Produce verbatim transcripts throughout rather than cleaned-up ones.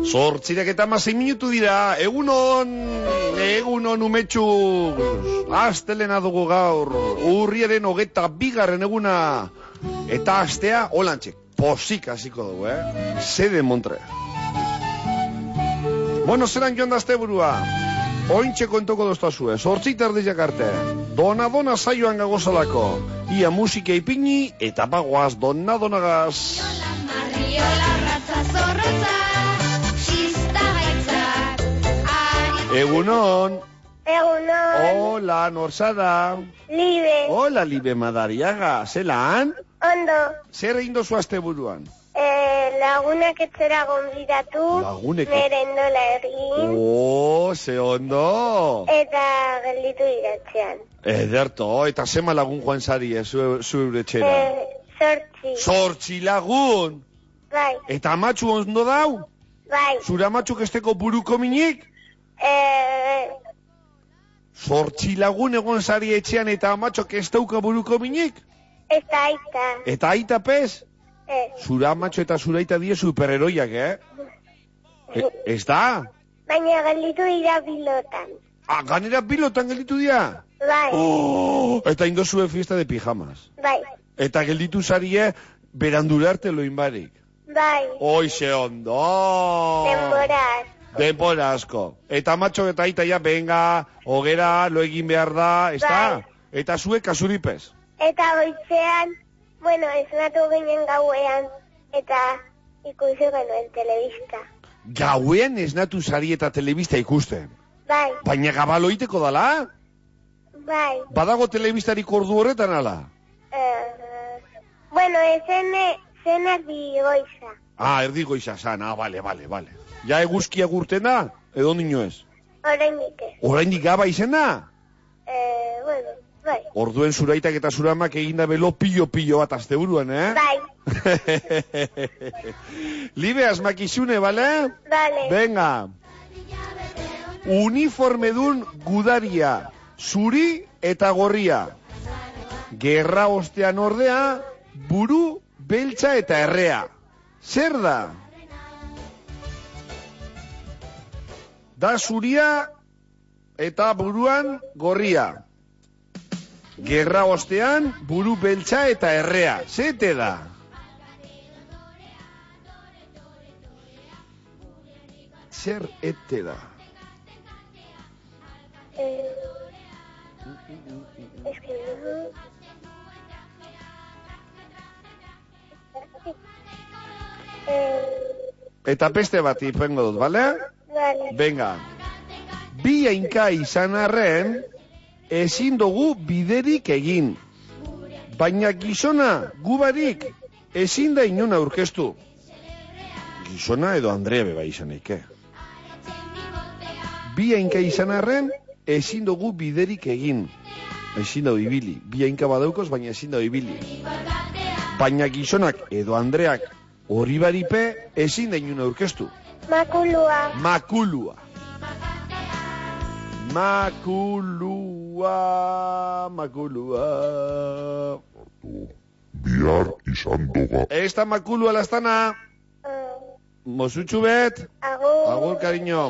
Zortzirak eta amasei minutu dira, egunon, egunon umetxu, astelena dugu gaur, urriaren hogeta bigarren eguna, eta astea, holantxek, posik hasiko dugu, eh? Sede Montre. Bueno, zeran joan da azte burua, ointxeko entoko doztazue, zortzita erdiak arte, dona-dona zaioan gagozalako, ia musika ipini, eta bagoaz dona-donagaz. Arriola, ratza, zorrotza. Egunon. Egunon. Hola, norzada. Libe. Hola, Libe Madariaga. Zelan? Ondo. Zer egin dozu azte buruan? Eh, lagunak etzera gonbidatu. Lagunek? Merendola egin. Oh, ze ondo. Eta gelditu iratzean. Ederto, eta zema lagun joan zari, eh, zure txera? Eh, zortzi. Zortzi lagun? Bai. Eta amatxu ondo dau? Bai. Zure amatxuk esteko buruko minik? Eh... Zortzi lagun egon zari etxean eta amatxok ez dauka buruko minik? Ez da aita. Eta aita pez? Ez. Zura amatxo eta zura aita die superheroiak, eh? E, ez da? Baina gelditu dira pilotan. Ah, ganera pilotan gelditu dira? Bai. Oh, eta indozue fiesta de pijamas. Bai. Eta gelditu zarie berandura arte loin barik. Bai. Oixe ondo. Denboraz. Denbora asko. Eta amatxo eta aita ja, venga, hogera, lo egin behar da, ez da? Eta zuek kasuripez. Eta goitzean, bueno, esnatu ginen gauean, eta ikusi genuen telebista. Gauean esnatu zari eta telebista ikusten. Bai. Baina gabaloiteko dala? Bai. Badago telebistarik ordu horretan ala? Uh, bueno, esen, zen erdi goiza. Ah, erdi goiza zan, ah, bale, bale, bale. Ja eguzkia gurten da, edo nino ez? Oraindik ez. Oraindik gaba izena? Eh, bueno, bai. Orduen zuraitak eta zuramak eginda belo pilo-pilo bat azte buruan, eh? Bai. Libe, asmakizune, bale? Bale. Venga. Uniformedun gudaria, zuri eta gorria. Gerra ostean ordea, buru, beltza eta errea. Zer da? Da zuria eta buruan gorria. Gerra ostean buru beltza eta errea. Zete da? Zer ete da? Eh, es que no... Eh, Eta peste bat ipengo dut, bale? Vale. Venga. Bi hainka izan arren, ezin dugu biderik egin. Baina gizona, gubarik, ezin da inon aurkeztu. Gizona edo Andrea beba izan eike. Bi hainka izan arren, ezin dugu biderik egin. Ezin da ibili. Bi hainka badaukoz, baina ezin da ibili. Baina gizonak edo Andreak hori baripe, ezin da inon aurkeztu. Makulua. Makulua. Makulua. Makulua. Bihar izan doga. Ez da makulua lastana. Uh, Mosutxu bet. agur. Agur, cariño.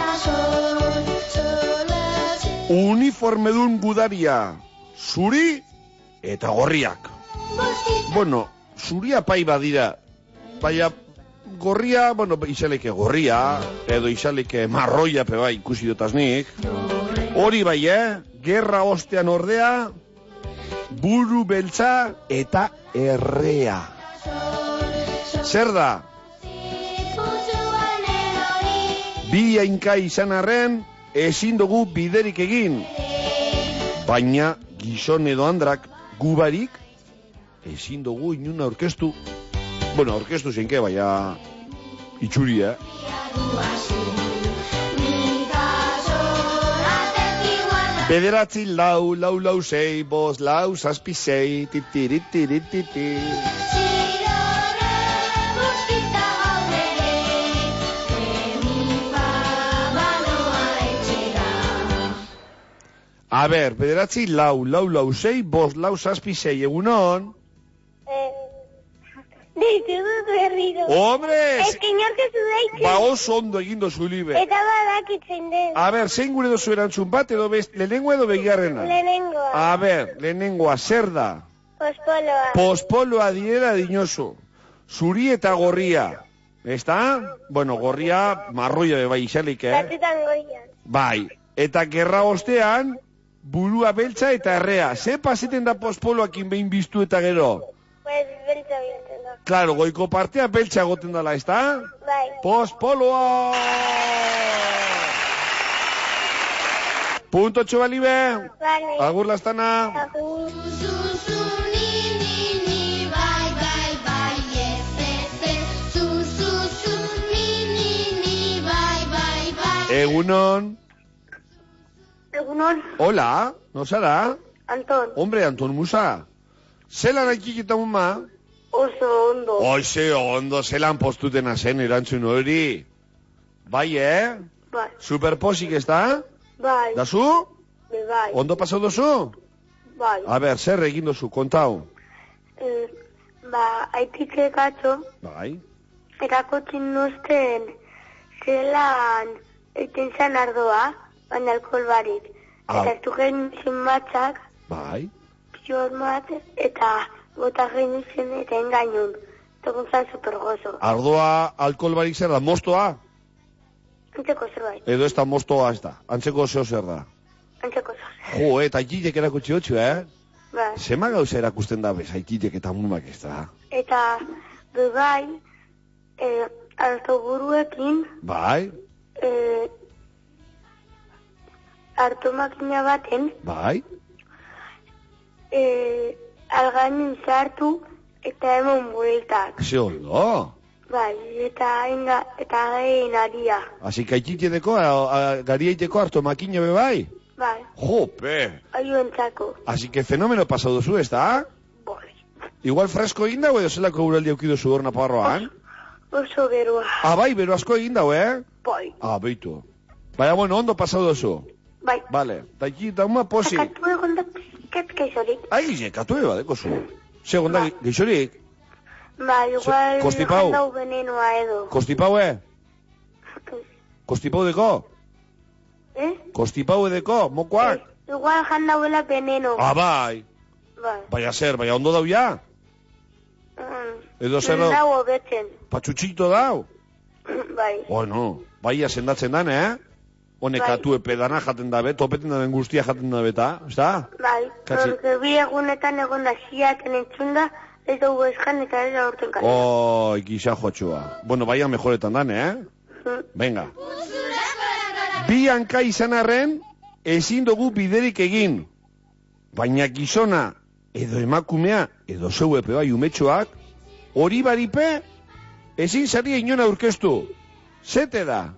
Uniformedun gudaria. Zuri eta gorriak. Bueno, zuria pai badira. Baina... Gorria, bueno, izaleke gorria, edo izaleke marroia peba ikusi dutaznik. Hori bai, eh? Gerra ostean ordea, buru beltza eta errea. Zer da? Bi hainka izan arren, ezin dugu biderik egin. Baina, gizon edo Andrak, gubarik, ezin dugu inun aurkeztu. Bueno, orkestu zenke, baina itxuri, eh? Bederatzi lau, lau, lau, sei, bos, lau, zazpi, sei, titiritiriti. A ber, bederatzi lau, lau, lau, sei, bos, lau, zazpi, sei, egunon? Eh, Deitu dut berriro. Hombre! Ez que inork ez du deitzen. Ba oso ondo egin dozu, Libe. Eta badakitzen den. A ber, zein gure dozu erantzun bat, edo best, lehenengoa edo begiarrena? Lehenengoa. A ber, lehenengoa, zer da? Pospoloa. Pospoloa diera dinosu. Zuri eta gorria. Ezta? Bueno, gorria marroia be bai izalik, eh? Batzutan goian. Bai. Eta gerra ostean, burua beltza eta errea. Ze paseten da pospoloakin behin biztu eta gero? Pues beltza biltzen da. Claro, goiko partea beltza goten dala, ezta? Bai. Pospoloa! Punto txobalibe. Vale. Agur lastana. Agur. Egunon. Egunon. Hola, no zara? Anton. Hombre, Anton Musa. Zelan aikikita muma? Oso ondo. Oize, ondo, zelan postutena zen erantzun hori. Bai, eh? Bai. Superposik ez da? Bai. Da zu? Be bai. Ondo pasau dozu? Bai. A ber, zer egin dozu, kontau. Eh, ba, aitikek atzo, Bai. erakotxin nuzten zelan egiten zan ardoa, baina alkohol barik. Ah. Eta hartu gen zen batzak, Bai. pior mat, eta bota gen zen eta engainun. Eta guntzan supergozo. Ardoa alkohol barik zer da, mostoa? Antzeko zerbait, Edo ez da mostoa ez da, antzeko zeo zer da. antzeko zerbait. Jo, eta aikilek erakutsi hotxu, eh? Bai. Zema gauza erakusten da bez, aikilek eta mumak ez da. Eta bebai, eh, hartu buruekin, Bai, eh, hartu makina baten, bai. eh, algainin sartu eta emon bueltak. Ze ondo. Bai, eta inga, eta egin aria. Asi que aikileko, gariaiteko harto makina be bai. Bai, Jope. ayuentzako. Así que fenomeno pasau duzu, ez da? Bai. Igual fresko egin dago edo zelako uraldi aukidu zu hor Naparroan? Oso beroa. Ah, bai, bero asko egin dago, eh? Bai. Ah, beitu. Baina, bueno, ondo pasau duzu. Bai. Vale, taiki, eta uma posi. Akatu egon da pizket keizorik. Ai, ze, katu eba, deko zu. Segon da, geixorik? Ba, igual Kostipau. jandau venenoa edo. Kostipau, eh? Kostipau deko? Eh? Kostipau edeko, mokoak? Eh, Igual jandauela veneno. Ah, bai. Bai. Baina zer, baina ondo dau ja? Mm. Edo zer dau? Dago betzen. Patxutxito dau? Bai. Bueno, baia sendatzen dan, eh? Honek Bai. atu epedana jaten dabe, topeten daben guztia jaten dabe eta, ez da? Bai. Katzi. Porque bi egunetan egon da ziaten entzunda, ez dugu eskan eta ez da urten kare. Oh, gisa jotxoa. Bueno, baia mejoretan dan, eh? Mm. Venga. Bi hanka izan arren, ezin dugu biderik egin. Baina gizona, edo emakumea, edo zeu epe bai umetxoak, hori baripe, ezin saria inon aurkeztu. Zete da.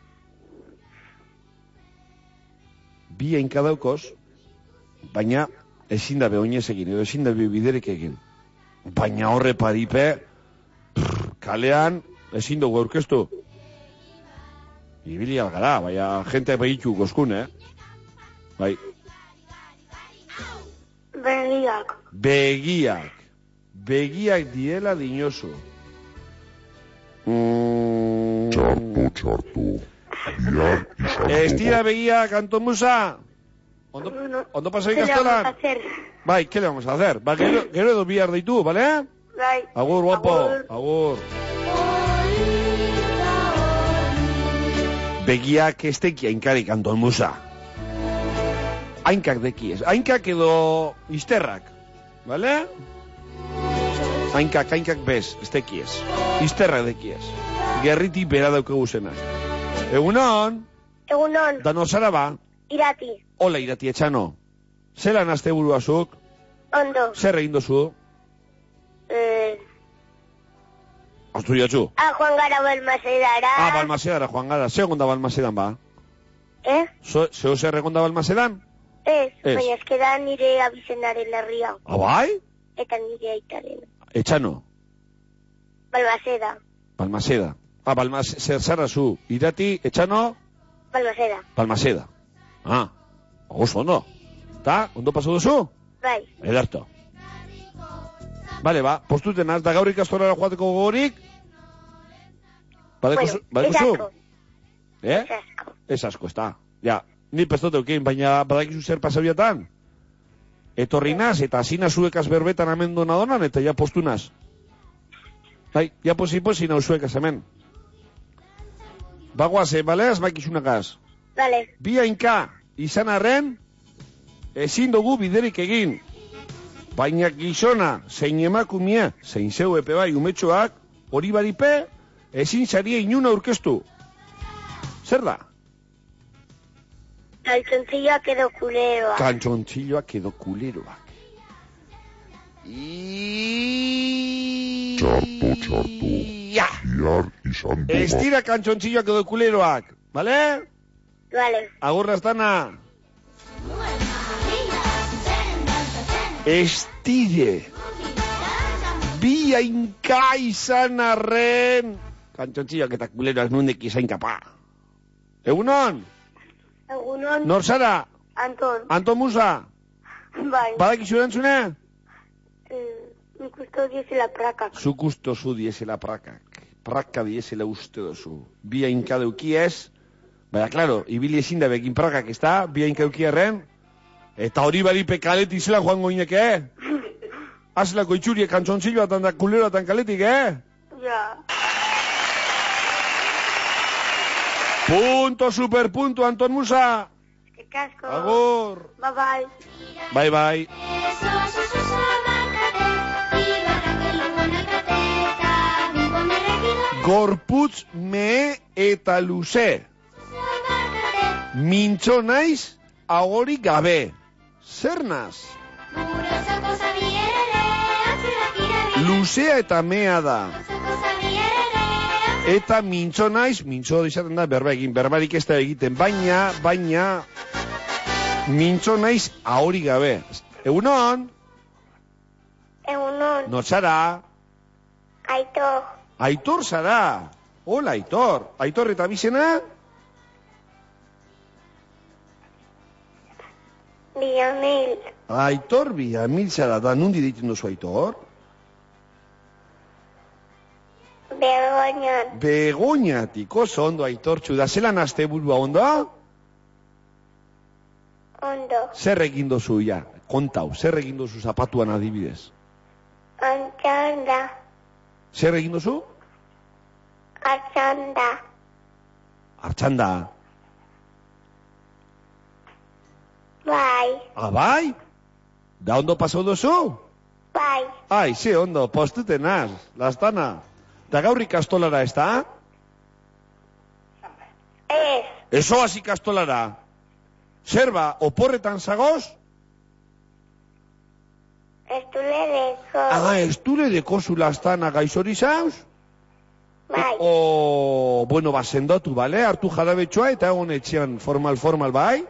Bi hanka daukoz, baina ezin dabe oinez egin, edo ezin dabe biderik egin. Baina horre paripe, prr, kalean, ezin dugu aurkeztu. Ibili algara, baina jente behitu gozkun, eh? Bai. Begiak. Begiak. Begiak diela dinosu. Mm... Txarto, txarto. Bihar izan Ez dira dugu. begiak, Anton Musa. Ondo, Bueno, ondo pasai ¿qué le vamos a gastolan? hacer? Bai, ¿qué le vamos a hacer? Ba, gero, gero edo bihar deitu, bale? Bai. Agur, guapo. Agur. Agur. Begiak ez teki ainkarik, Anton Musa. Ainkak deki ez. Ainkak edo izterrak. Bale? Ainkak, ainkak bez, ez teki ez. Izterrak deki ez. Gerriti bera daukagu zena. Egunon, Egunon, dano zara ba. irati. Hola irati etxano. Zelan azte buruazuk? Ondo. Zer egin dozu? Eh, Aztu jatzu. a Juan gara Balmacedara. Ah, Balmasedara, Juan Gara. Ze egonda Balmasedan ba? Eh? So, zeo zer egonda Balmasedan? Ez, Ez. baina eskeda nire abizenaren herria. Ah, bai? Eta nire aitaren. Etxano. Balmaceda. Balmaseda. Ah, Balmas, zer zara zu. Irati, etxano, Balmaceda. Balmaseda. Ah, oso ondo. Ta, ondo paso duzu? Bai. Ederto. Bale, ba, postuten az, da gaur ikastorara joateko gogorik? Bueno, ez asko. Eh? Ez asko. Ez asko, ez da. Ja, ni pestote eukin, baina badakizu zer pasabiatan? Etorri naz, eta asina zuekaz berbetan amendu nadonan, eta ja postu naz. Bai, ja posi-posi nau zuekaz hemen. Bagoaze, bale, azmakizunakaz. Bale. Bi hainka, izan arren, ezin dugu biderik egin. Baina gizona, zein emakumia, zein zeu epe bai umetxoak, hori baripe, ezin zaria inuna aurkeztu. Zer da? Kaltzontzilloak edo kuleroak. Kaltzontzilloak edo kuleroak. I... Txarto, txarto. Ja. Bihar izan dugu. Ez dira kaltzontzilloak edo kuleroak, bale? Bale. Agurra estana. Ez dire. Bi hainka izan arren. Kaltzontzilloak eta kuleroak nundek izan kapa. Egunon? Egunon. Nor zara? Anton. Anton Musa? Bai. Badakizu erantzune? Eh, nik uste diezela prakak. Zuk usto zu diezela prakak. Praka diezela uste dozu. Bi hainka deuki ez. Baina, klaro, ibili ezin da bekin prakak, ez da? Bi hainka deuki erren. Eta hori baripe kaleti zela joango ineke, eh? Azlako itxurie kantzontzilloatan da kuleroatan kaletik, eh? Ja. Punto, superpunto, Anton Musa. Eskerrik asko. Agur. Bye bye. Bye bye. Gorputz mehe eta luze. Mintzo naiz agori gabe. Zer naz? Luzea eta mea da. Eta mintzo naiz, mintzo izaten da berba egin, berbarik ez da egiten, baina, baina, mintzo naiz ahori gabe. Egunon? Egunon. Notzara? Aitor. Aitor zara. Hola, Aitor. Aitor eta bizena? Biamil. Aitor Biamil zara da, nundi ditzen duzu Aitor? Begoñan. Begoñatik, oso ondo Aitortxu, da zelan azte burua ondo? Ondo. Zer egin dozu, ja, kontau, zer egin dozu zapatuan adibidez? Antxanda. Zer egin dozu? Artxanda. Artxanda. Bai. Ah, bai? Da ondo pasau dozu? Bai. Ai, ze ondo, postuten az, lastana. Da gaur ikastolara ez da? Ez. Ezoaz ikastolara. Zer ba, oporretan zagoz? Estule deko. Ah, estule deko zu lastana gaizori zauz? Bai. O, bueno, ba, sendotu, bale? Hartu jarabetxoa eta egon etxean formal, formal, bai?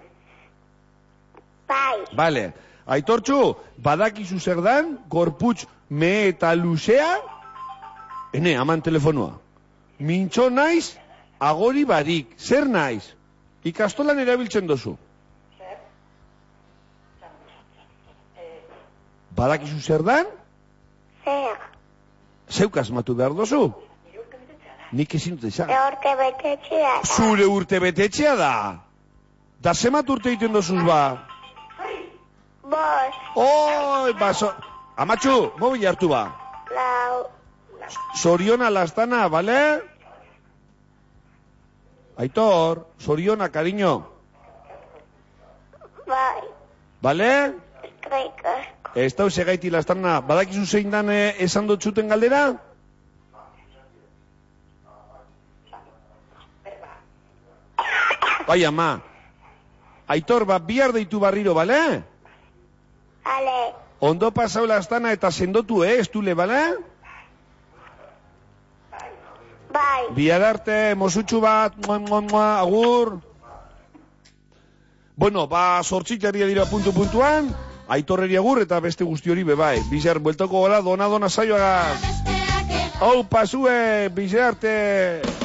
Bai. Bale. Aitortxu, badakizu zer dan, gorputz me eta luzea? Ene, aman telefonua. Mintxo naiz, agori barik. Zer naiz? Ikastolan erabiltzen dozu. Badakizu zer dan? Zer. Zeuk asmatu behar dozu? Nik ezin dut ezan. Urte betetxea da. Zure urte betetxea da. Da zemat urte egiten dozuz ba? Bos. Oi, baso... Amatxu, mobil hartu ba. Lau. Soriona lastana, bale? Aitor, soriona, cariño. Bai. Bale? Eskerrik asko. Ez da usegaiti lastana. Badakizu zein dan eh, esan dut zuten galdera? Bai, ama. Aitor, ba, bihar deitu barriro, bale? Ale. Ondo pasau lastana eta sendotu, eh? Estule, bale? Bai. Bihar arte, mosutxu bat, mua, mua, mua, agur. Bueno, ba, sortxikaria dira puntu-puntuan, Aitorreri agur eta beste guzti hori bebai. Bizar, bueltoko gara, dona-dona saioagaz. Hau, pasue, bizar arte.